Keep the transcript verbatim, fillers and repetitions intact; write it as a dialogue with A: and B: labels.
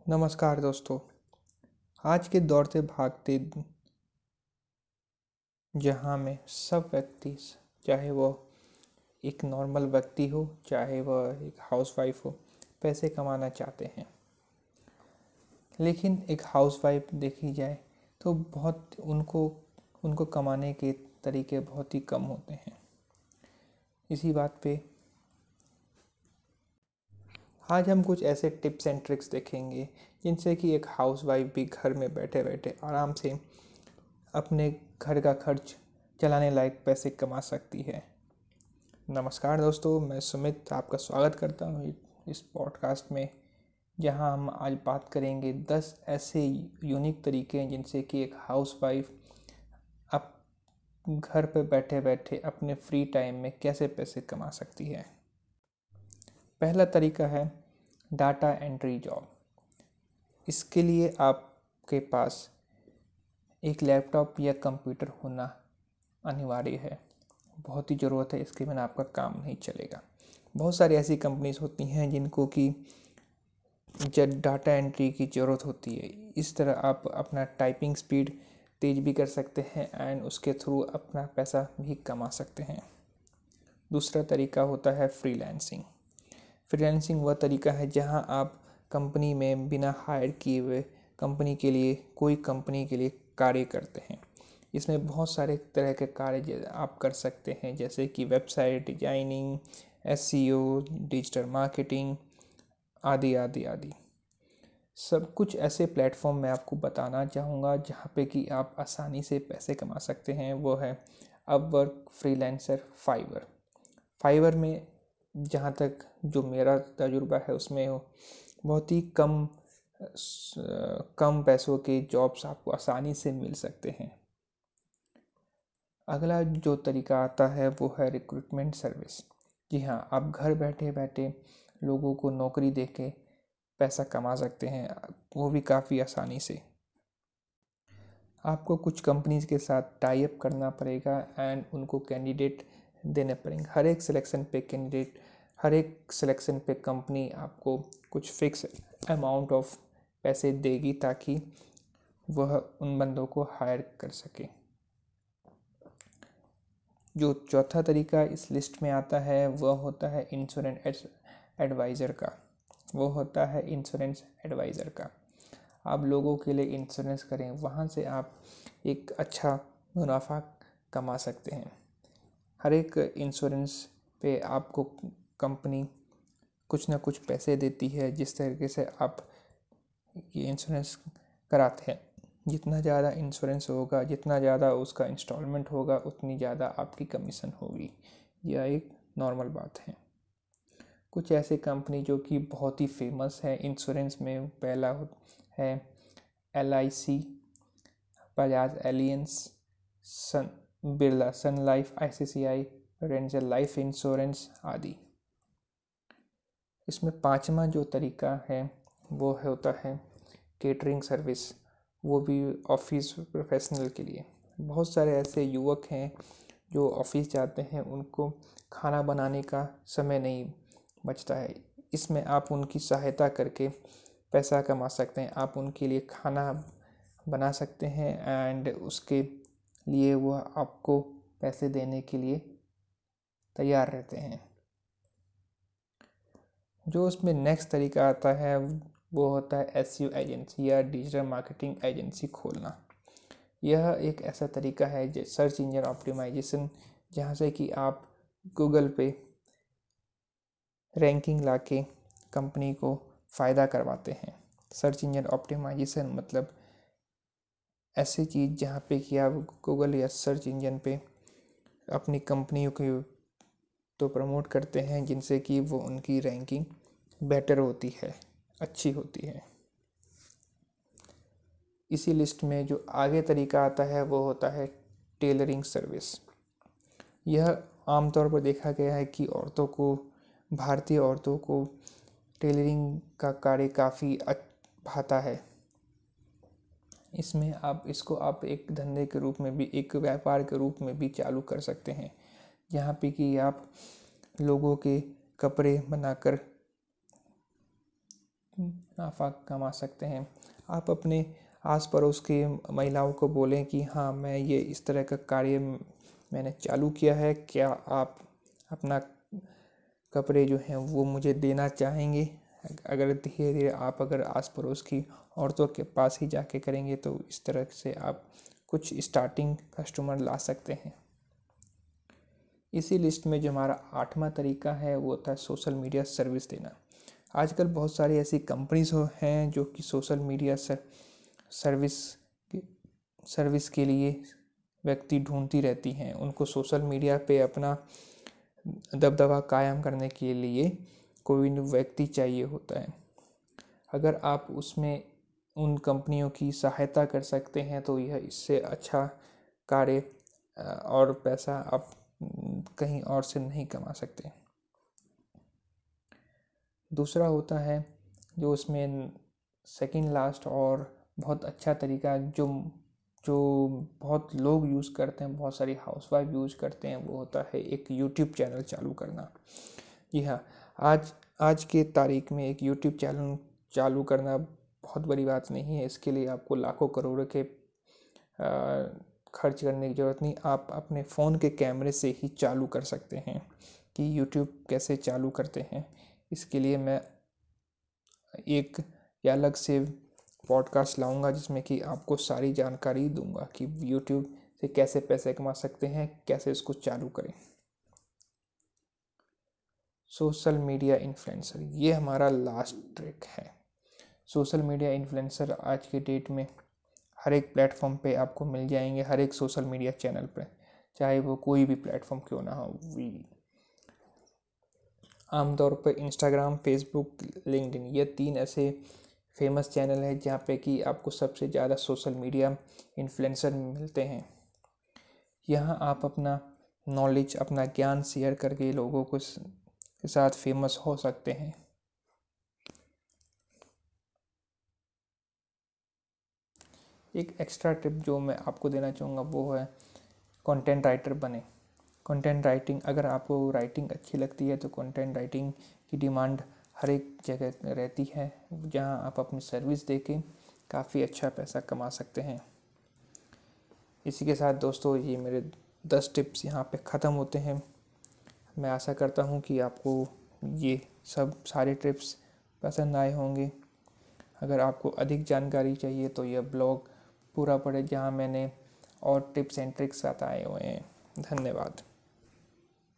A: नमस्कार दोस्तों। आज के दौड़ते भागते जहाँ में सब व्यक्ति, चाहे वो एक नॉर्मल व्यक्ति हो चाहे वह एक हाउसवाइफ हो, पैसे कमाना चाहते हैं। लेकिन एक हाउसवाइफ देखी जाए तो बहुत उनको उनको कमाने के तरीके बहुत ही कम होते हैं। इसी बात पे आज हम कुछ ऐसे टिप्स एंड ट्रिक्स देखेंगे जिनसे कि एक हाउसवाइफ भी घर में बैठे बैठे आराम से अपने घर का खर्च चलाने लायक पैसे कमा सकती है। नमस्कार दोस्तों, मैं सुमित आपका स्वागत करता हूँ इस पॉडकास्ट में, जहाँ हम आज बात करेंगे दस ऐसे यूनिक तरीके हैं जिनसे कि एक हाउसवाइफ अब घर पे बैठे बैठे अपने फ्री टाइम में कैसे पैसे कमा सकती है। पहला तरीका है डाटा एंट्री जॉब। इसके लिए आपके पास एक लैपटॉप या कंप्यूटर होना अनिवार्य है, बहुत ही ज़रूरत है, इसके बिना आपका काम नहीं चलेगा। बहुत सारी ऐसी कंपनीज होती हैं जिनको कि जब डाटा एंट्री की ज़रूरत होती है, इस तरह आप अपना टाइपिंग स्पीड तेज भी कर सकते हैं एंड उसके थ्रू अपना पैसा भी कमा सकते हैं। दूसरा तरीका होता है फ्रीलांसिंग। फ्रीलांसिंग वह तरीका है जहां आप कंपनी में बिना हायर किए हुए कंपनी के लिए कोई कंपनी के लिए कार्य करते हैं। इसमें बहुत सारे तरह के कार्य आप कर सकते हैं, जैसे कि website designing, SEO, digital marketing आदि आदि आदि। सब कुछ ऐसे प्लेटफॉर्म मैं आपको बताना चाहूँगा जहाँ पे कि आप आसानी से पैसे कमा सकते हैं। वो है अपवर्क, फ्रीलांसर, फाइवर। फाइवर में जहाँ तक जो मेरा तजुर्बा है उसमें बहुत ही कम कम पैसों के जॉब्स आपको आसानी से मिल सकते हैं। अगला जो तरीका आता है वो है रिक्रूटमेंट सर्विस। जी हाँ, आप घर बैठे बैठे लोगों को नौकरी देके पैसा कमा सकते हैं, वो भी काफ़ी आसानी से। आपको कुछ कंपनीज के साथ टाई अप करना पड़ेगा एंड उनको कैंडिडेट देने पड़ेंगे। हर एक सिलेक्शन पे कैंडिडेट हर एक सिलेक्शन पे कंपनी आपको कुछ फिक्स अमाउंट ऑफ पैसे देगी ताकि वह उन बंदों को हायर कर सके। जो चौथा तरीका इस लिस्ट में आता है वह होता है इंश्योरेंस एडवाइज़र का वो होता है इंश्योरेंस एडवाइज़र का। आप लोगों के लिए इंश्योरेंस करें, वहाँ से आप एक अच्छा मुनाफा कमा सकते हैं। हर एक इंश्योरेंस पे आपको कंपनी कुछ ना कुछ पैसे देती है। जिस तरीके से आप ये इंश्योरेंस कराते हैं, जितना ज़्यादा इंश्योरेंस होगा, जितना ज़्यादा उसका इंस्टॉलमेंट होगा, उतनी ज़्यादा आपकी कमीशन होगी। यह एक नॉर्मल बात है। कुछ ऐसे कंपनी जो कि बहुत ही फेमस है इंश्योरेंस में, पहला है L I C, Bajaj Allianz, sun Birla sun life, I C C I, ranger life insurance आदि। इसमें पांचवा जो तरीका है वो होता है केटरिंग सर्विस, वो भी ऑफिस प्रोफेशनल के लिए। बहुत सारे ऐसे युवक हैं जो ऑफिस जाते हैं, उनको खाना बनाने का समय नहीं बचता है। इसमें आप उनकी सहायता करके पैसा कमा सकते हैं। आप उनके लिए खाना बना सकते हैं एंड उसके लिए वो आपको पैसे देने के लिए तैयार रहते हैं। जो उसमें नेक्स्ट तरीका आता है वो होता है एस यू एजेंसी या डिजिटल मार्केटिंग एजेंसी खोलना। यह एक ऐसा तरीका है सर्च इंजन ऑप्टिमाइजेशन, जहाँ से कि आप गूगल पे रैंकिंग लाके कंपनी को फ़ायदा करवाते हैं। सर्च इंजन ऑप्टिमाइजेशन मतलब ऐसी चीज़ जहाँ पे कि आप गूगल या सर्च इंजन पे अपनी कंपनियों को तो प्रमोट करते हैं जिनसे कि वो उनकी रैंकिंग बेटर होती है, अच्छी होती है। इसी लिस्ट में जो आगे तरीका आता है वो होता है टेलरिंग सर्विस। यह आमतौर पर देखा गया है कि औरतों को, भारतीय औरतों को टेलरिंग का कार्य काफ़ी भाता है। इसमें आप इसको आप एक धंधे के रूप में भी, एक व्यापार के रूप में भी चालू कर सकते हैं, जहाँ पे कि आप लोगों के कपड़े बनाकर मुनाफा कमा सकते हैं। आप अपने आस पड़ोस की महिलाओं को बोलें कि हाँ, मैं ये इस तरह का कार्य मैंने चालू किया है, क्या आप अपना कपड़े जो हैं वो मुझे देना चाहेंगे। अगर धीरे धीरे आप अगर आस पड़ोस की औरतों के पास ही जाके करेंगे तो इस तरह से आप कुछ स्टार्टिंग कस्टमर ला सकते हैं। इसी लिस्ट में जो हमारा आठवां तरीका है वो होता है सोशल मीडिया सर्विस देना। आजकल बहुत सारी ऐसी कंपनीज हैं जो कि सोशल मीडिया सर्विस सर्विस के लिए व्यक्ति ढूंढती रहती हैं। उनको सोशल मीडिया पे अपना दबदबा कायम करने के लिए कोई न व्यक्ति चाहिए होता है। अगर आप उसमें उन कंपनियों की सहायता कर सकते हैं तो यह इससे अच्छा कार्य और पैसा आप कहीं और से नहीं कमा सकते। दूसरा होता है जो उसमें सेकंड लास्ट और बहुत अच्छा तरीका जो जो बहुत लोग यूज़ करते हैं, बहुत सारी हाउसवाइफ यूज़ करते हैं, वो होता है एक यूट्यूब चैनल चालू करना। जी हाँ, आज आज के तारीख में एक यूट्यूब चैनल चालू करना बहुत बड़ी बात नहीं है। इसके लिए आपको लाखों करोड़ों के खर्च करने की ज़रूरत नहीं। आप अपने फ़ोन के कैमरे से ही चालू कर सकते हैं। कि यूट्यूब कैसे चालू करते हैं, इसके लिए मैं एक या अलग से पॉडकास्ट लाऊंगा जिसमें कि आपको सारी जानकारी दूंगा कि यूट्यूब से कैसे पैसे कमा सकते हैं, कैसे इसको चालू करें। सोशल मीडिया इन्फ्लुएंसर, ये हमारा लास्ट ट्रिक है। सोशल मीडिया इन्फ्लुएंसर आज के डेट में हर एक प्लेटफॉर्म पे आपको मिल जाएंगे, हर एक सोशल मीडिया चैनल पे, चाहे वो कोई भी प्लेटफॉर्म क्यों ना हो। आमतौर पर इंस्टाग्राम, फेसबुक, लिंक्डइन, ये तीन ऐसे फेमस चैनल हैं जहाँ पे कि आपको सबसे ज़्यादा सोशल मीडिया इन्फ्लुएंसर मिलते हैं। यहाँ आप अपना नॉलेज, अपना ज्ञान शेयर करके लोगों को के साथ फेमस हो सकते हैं। एक एक्स्ट्रा टिप जो मैं आपको देना चाहूँगा वो है कंटेंट राइटर बने। कंटेंट राइटिंग, अगर आपको राइटिंग अच्छी लगती है तो कंटेंट राइटिंग की डिमांड हर एक जगह रहती है, जहां आप अपनी सर्विस देके काफ़ी अच्छा पैसा कमा सकते हैं। इसी के साथ दोस्तों ये मेरे दस टिप्स यहाँ पे ख़त्म होते हैं। मैं आशा करता हूँ कि आपको ये सब सारे टिप्स पसंद आए होंगे। अगर आपको अधिक जानकारी चाहिए तो यह ब्लॉग पूरा पढ़े, जहाँ मैंने और टिप्स एंड ट्रिक्स बताए हुए हैं। धन्यवाद।